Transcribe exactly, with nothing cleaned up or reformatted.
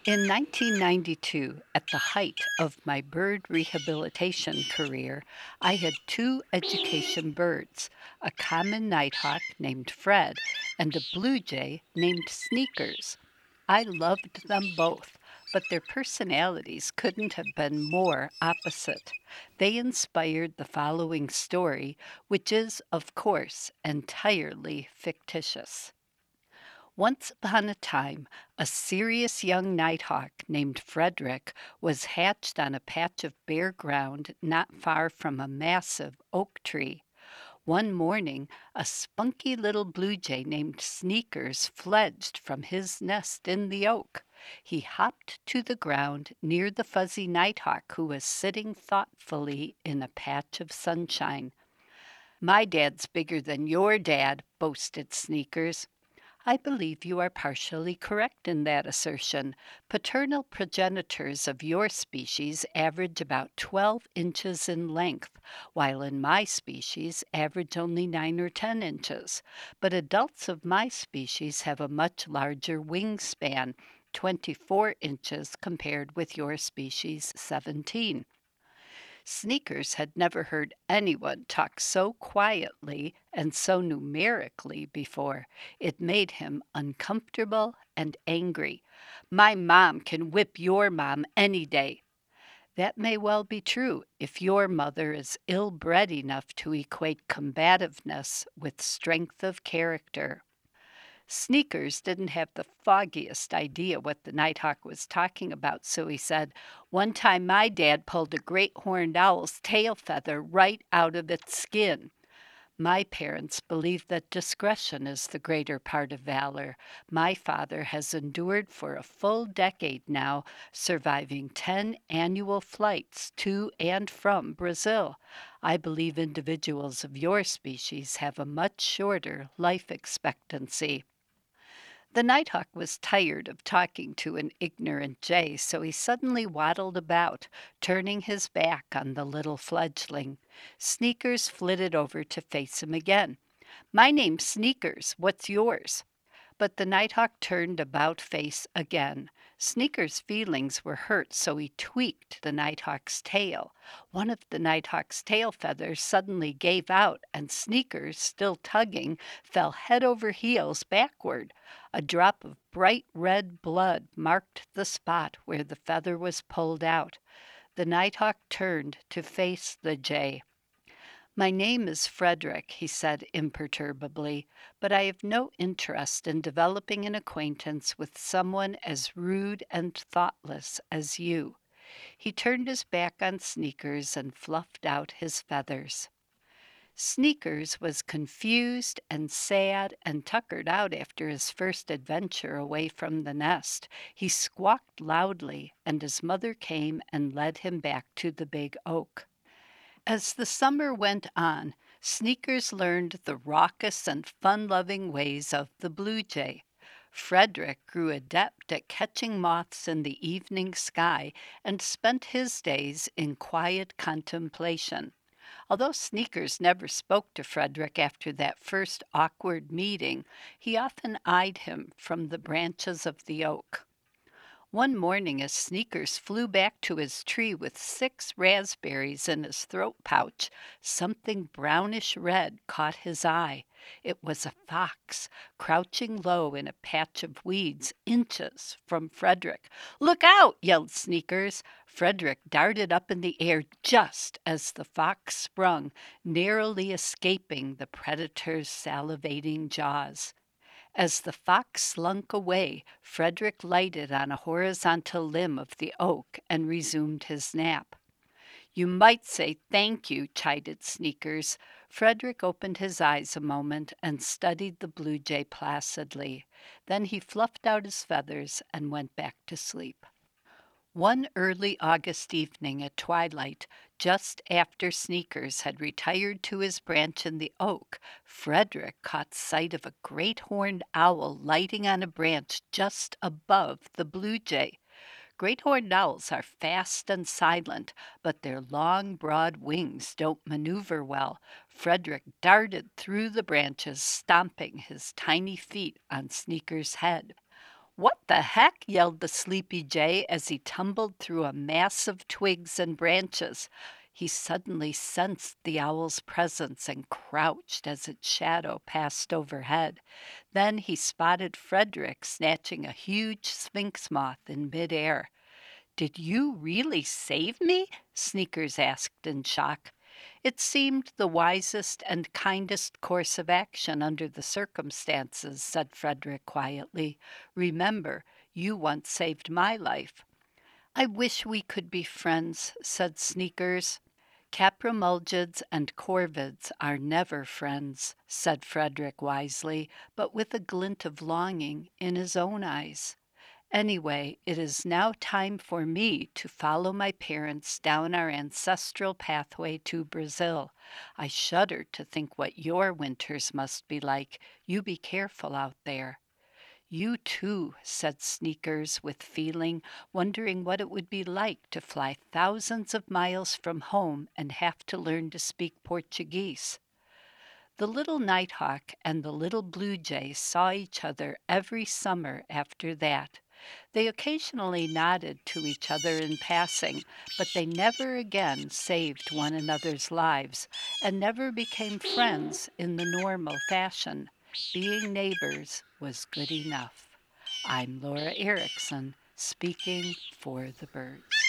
In nineteen ninety-two, at the height of my bird rehabilitation career, I had two education birds, a common nighthawk named Fred and a blue jay named Sneakers. I loved them both, but their personalities couldn't have been more opposite. They inspired the following story, which is, of course, entirely fictitious. Once upon a time, a serious young nighthawk named Frederick was hatched on a patch of bare ground not far from a massive oak tree. One morning, a spunky little blue jay named Sneakers fledged from his nest in the oak. He hopped to the ground near the fuzzy nighthawk who was sitting thoughtfully in a patch of sunshine. My dad's bigger than your dad, boasted Sneakers. I believe you are partially correct in that assertion. Paternal progenitors of your species average about twelve inches in length, while in my species average only nine or ten inches. But adults of my species have a much larger wingspan, twenty-four inches compared with your species' seventeen. Sneakers had never heard anyone talk so quietly and so numerically before. It made him uncomfortable and angry. My mom can whip your mom any day. That may well be true if your mother is ill bred enough to equate combativeness with strength of character. Sneakers didn't have the foggiest idea what the nighthawk was talking about, so he said, "One time my dad pulled a great horned owl's tail feather right out of its skin." My parents believe that discretion is the greater part of valor. My father has endured for a full decade now, surviving ten annual flights to and from Brazil. I believe individuals of your species have a much shorter life expectancy. The nighthawk was tired of talking to an ignorant jay, so he suddenly waddled about, turning his back on the little fledgling. Sneakers flitted over to face him again. "My name's Sneakers. What's yours?" But the nighthawk turned about face again. Sneaker's feelings were hurt, so he tweaked the nighthawk's tail. One of the nighthawk's tail feathers suddenly gave out, and Sneakers, still tugging, fell head over heels backward. A drop of bright red blood marked the spot where the feather was pulled out. The nighthawk turned to face the jay. "My name is Frederick," he said imperturbably, "but I have no interest in developing an acquaintance with someone as rude and thoughtless as you." He turned his back on Sneakers and fluffed out his feathers. Sneakers was confused and sad and tuckered out after his first adventure away from the nest. He squawked loudly, and his mother came and led him back to the big oak. As the summer went on, Sneakers learned the raucous and fun-loving ways of the blue jay. Frederick grew adept at catching moths in the evening sky and spent his days in quiet contemplation. Although Sneakers never spoke to Frederick after that first awkward meeting, he often eyed him from the branches of the oak. One morning, as Sneakers flew back to his tree with six raspberries in his throat pouch, something brownish red caught his eye. It was a fox, crouching low in a patch of weeds inches from Frederick. "Look out!" yelled Sneakers. Frederick darted up in the air just as the fox sprung, narrowly escaping the predator's salivating jaws. As the fox slunk away, Frederick lighted on a horizontal limb of the oak and resumed his nap. "You might say thank you," chided Sneakers. Frederick opened his eyes a moment and studied the blue jay placidly. Then he fluffed out his feathers and went back to sleep. One early August evening at twilight, just after Sneakers had retired to his branch in the oak, Frederick caught sight of a great horned owl lighting on a branch just above the blue jay. Great horned owls are fast and silent, but their long, broad wings don't maneuver well. Frederick darted through the branches, stomping his tiny feet on Sneaker's head. "What the heck?" yelled the sleepy jay as he tumbled through a mass of twigs and branches. He suddenly sensed the owl's presence and crouched as its shadow passed overhead. Then he spotted Frederick snatching a huge sphinx moth in midair. "Did you really save me?" Sneakers asked in shock. "It seemed the wisest and kindest course of action under the circumstances," said Frederick quietly. "Remember, you once saved my life." "I wish we could be friends," said Sneakers. "Caprimulgids and corvids are never friends," said Frederick wisely, but with a glint of longing in his own eyes. "Anyway, it is now time for me to follow my parents down our ancestral pathway to Brazil. I shudder to think what your winters must be like. You be careful out there." "You too," said Sneakers with feeling, wondering what it would be like to fly thousands of miles from home and have to learn to speak Portuguese. The little nighthawk and the little blue jay saw each other every summer after that. They occasionally nodded to each other in passing, but they never again saved one another's lives and never became friends in the normal fashion. Being neighbors was good enough. I'm Laura Erickson, speaking for the birds.